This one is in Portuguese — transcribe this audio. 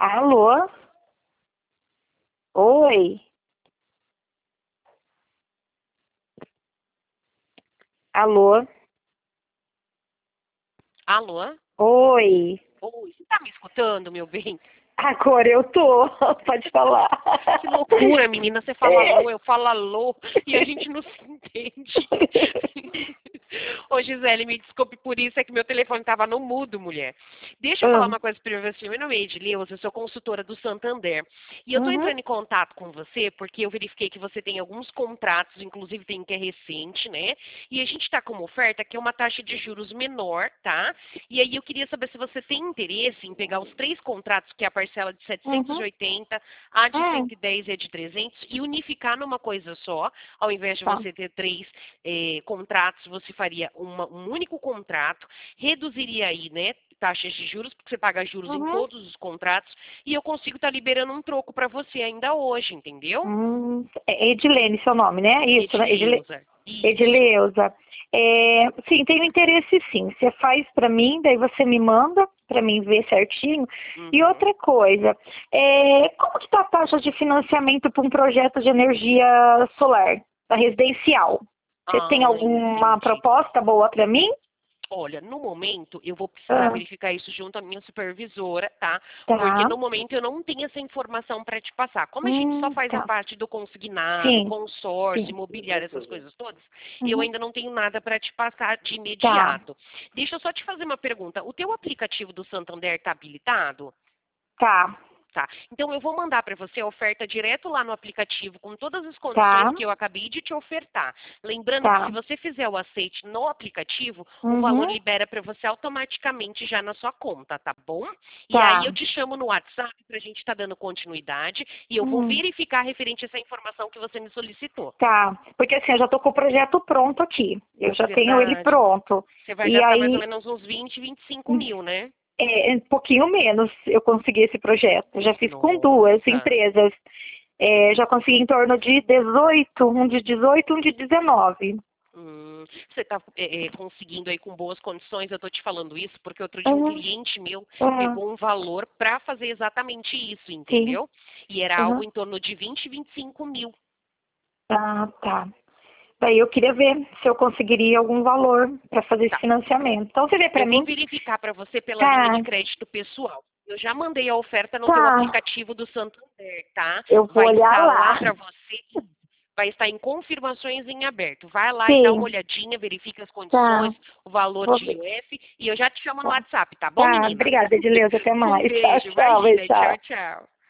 Alô? Oi? Alô? Alô? Oi? Oi, você tá me escutando, meu bem? Agora eu tô. Pode falar. Que loucura, menina. Você fala É. alô, eu falo alô e a gente não se entende. Ô, Gisele, me desculpe por isso, é que meu telefone estava no mudo, mulher. Deixa eu falar Hum. uma coisa para você. Meu nome é Edileuza, eu sou consultora do Santander. E eu estou Uhum. entrando em contato com você porque eu verifiquei que você tem alguns contratos, inclusive tem um que é recente, né? E a gente está com uma oferta que é uma taxa de juros menor, tá? E aí eu queria saber se você tem interesse em pegar os 3 contratos, que é a parcela de Uhum. 780, a de Hum. 110 e a de 300, e unificar numa coisa só, ao invés de Tá. você ter 3 contratos, você faria um único contrato, reduziria aí, né, taxas de juros, porque você paga juros em Uhum. todos os contratos, e eu consigo estar liberando um troco para você ainda hoje, entendeu? É Edilene, seu nome, né? Isso, né? Edileuza. Isso. Edileuza. Sim, tenho interesse sim. Você faz para mim, daí você me manda para mim ver certinho. E Uhum. outra coisa, como que está a taxa de financiamento para um projeto de energia solar, da residencial? Você tem Ah, alguma entendi. proposta boa para mim? Olha, no momento eu vou precisar Ah, verificar isso junto à minha supervisora, tá? Porque tá. no momento eu não tenho essa informação para te passar. Como a gente só faz a Tá. parte do consignado, Sim, consórcio, sim. imobiliário, essas coisas todas, eu Uhum. ainda não tenho nada para te passar de Tá, imediato. Deixa eu só te fazer uma pergunta. O teu aplicativo do Santander está habilitado? tá, Tá. Então eu vou mandar para você a oferta direto lá no aplicativo com todas as condições tá, que eu acabei de te ofertar. Lembrando que se tá. você fizer o aceite no aplicativo, o valor Uhum. libera para você automaticamente já na sua conta, tá bom? E aí eu Tá. te chamo no WhatsApp para a gente estar dando continuidade e eu vou Hum. verificar referente a essa informação que você me solicitou. Tá, porque assim, eu já tô com o projeto pronto aqui. Eu já tenho ele Verdade. pronto. Você vai E gastar mais ou aí, menos uns 20, 25 mil, né? um pouquinho menos eu consegui esse projeto. Eu já fiz com duas Nossa. empresas. Já consegui em torno de 18, um de 18, um de 19. Você está conseguindo aí com boas condições, eu estou te falando isso porque outro dia um Uhum, cliente meu uhum, pegou um valor para fazer exatamente isso, sim. entendeu? E era algo Uhum. em torno de 20, 25 mil. Ah, tá. Daí eu queria ver se eu conseguiria algum valor para fazer esse Tá. financiamento. Então você vê para Eu vou mim? verificar para você pela linha de Tá, crédito pessoal. Eu já mandei a oferta no teu tá. aplicativo do Santander, tá? Eu vou Vai olhar estar lá lá. para você, vai estar em confirmações em aberto. Vai lá e dá uma Sim, olhadinha, verifica as condições, tá. o valor Vou de ver. IOF e eu já te chamo no Tá. WhatsApp, tá bom, Tá, menina? obrigada, Edileuza. Até Um mais. Tchau, beijo, tchau, beijo, imagina, tchau, tchau. tchau.